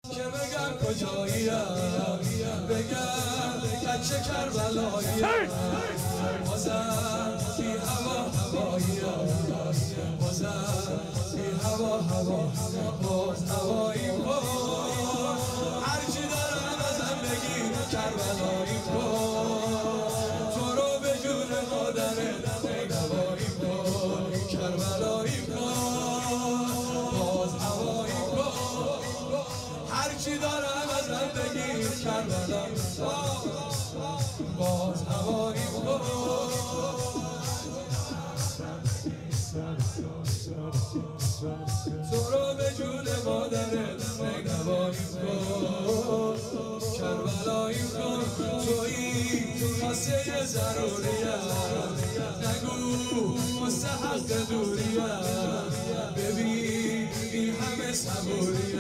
که بگم کجاییم بگم کچه کربلاییم بازم بی هوا هواییم بازم بی هوا هوا باز هواییم هرچی دارم ازم بگی کربلاییم تو رو به جون مادرت نواییم کربلاییم باز هواییم هرچی دارم ازم بگی کربلا باز هواییم تو رو به جون مادرت نواییم کربلاییم تویی واسه ضروریم نگو واسه حق دوریم ببین این همه صبوریم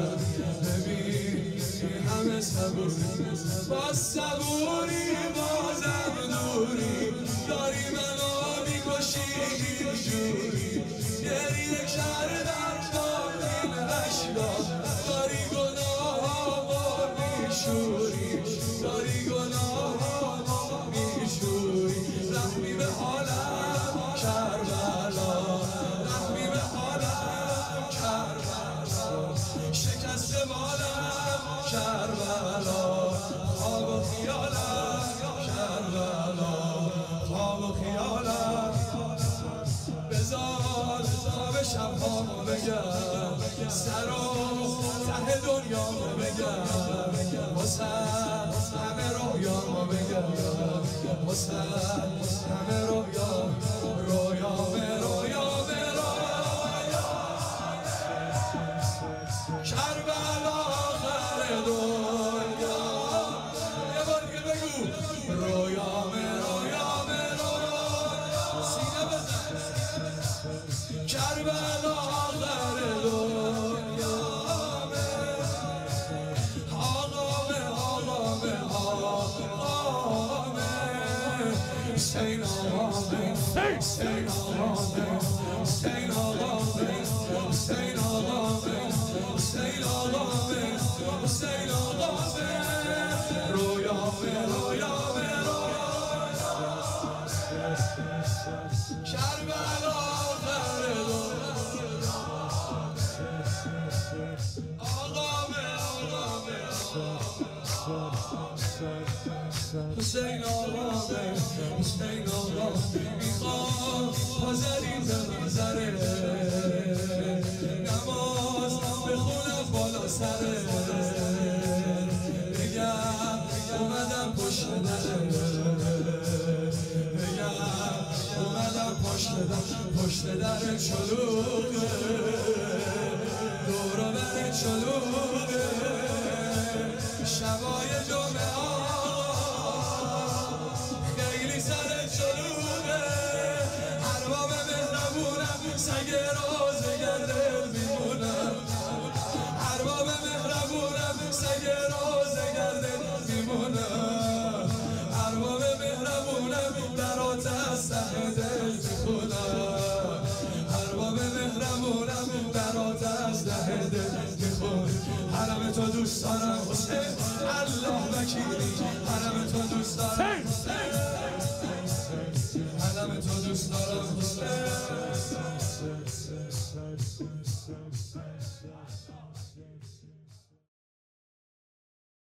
ببین این همه صبوریم با صبوری بازم دوری داری منو میکشی اینجوری گریه کردم با این عشقا داری گناه میشوری داری گناه میشوری رحمی به حالم کربلا رحمی به حالم کربلا شکست بالم کربلا خواب و خیالم کربلا خواب و خیالم بذار خواب شبهامو بگم سر و ته دنیامو بگم واسه همه رویامو بگم واسه همه رویام کربلا آخر دنیا یه بار دیگه بگو رویام سینه بزن کربلا آخر دنیا Stay on, stay on, stay on, stay on, stay on, stay on, رویام کربلا آخر حسین آقامه حسین آقامه میخوام حاضرین به منظره نماز بخونم بالا سره بگم اومدم پشت دره بگم اومدم پشت در چلوقه دورو بر چلوقه شبای جمعه سر چلوقه ارباب مهربونم سگ روزگر دل میمونم ارباب مهربونم سگ روزگر دل میمونم ارباب مهربونم برات از ته دل میخونم ارباب مهربونم برات از ته دل میخونم حرم تو دوست دارم حسین الله وکیلی حرم تو دوست دارم حرم تو دوست دارم حسین